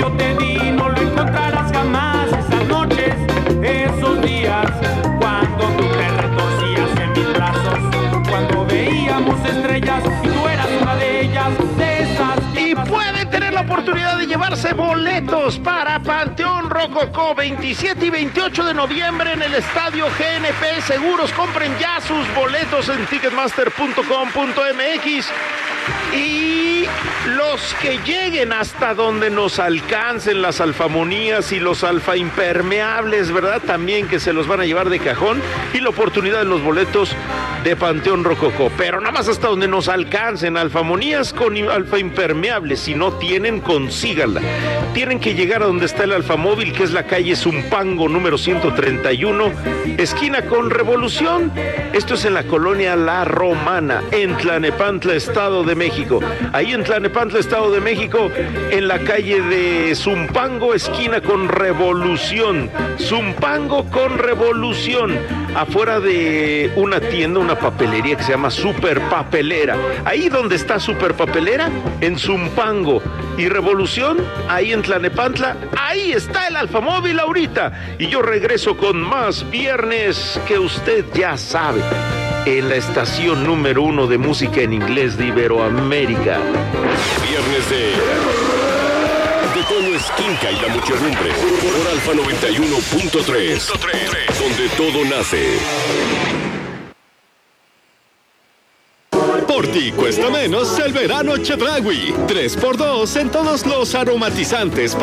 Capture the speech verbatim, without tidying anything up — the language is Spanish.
yo te di no lo encontrarás jamás. Esas noches, esos días, cuando tú te retorcías en mis brazos, cuando veíamos estrellas y tú eras una de ellas, de esas. Y puede tener la oportunidad de llevarse boletos para Panteón Rococó veintisiete y veintiocho de noviembre en el Estadio G N P Seguros. Compren ya sus boletos en ticketmaster punto com punto m x. Y los que lleguen hasta donde nos alcancen las alfamonías y los alfaimpermeables, ¿verdad? También que se los van a llevar de cajón, y la oportunidad de los boletos de Panteón Rococó. Pero nada más hasta donde nos alcancen. Alfamonías con alfaimpermeables, si no tienen, consíganla. Tienen que llegar a donde está el Alfamóvil, que es la calle Zumpango número ciento treinta y uno, esquina con Revolución. Esto es en la colonia La Romana, en Tlanepantla, Estado de México. Ahí en Tlanepantla, Estado de México, en la calle de Zumpango, esquina con Revolución. Zumpango con Revolución, afuera de una tienda, una papelería que se llama Super Papelera. Ahí donde está Super Papelera, en Zumpango y Revolución, ahí en Tlanepantla, ahí está el Alfamóvil ahorita. Y yo regreso con más viernes que usted ya sabe, en la estación número uno de música en inglés de Iberoamérica. Viernes de... de Toño Esquinca y la Muchedumbre por Alfa noventa y uno punto tres, donde todo nace. Por ti cuesta menos el verano Chedraui. tres por dos en todos los aromatizantes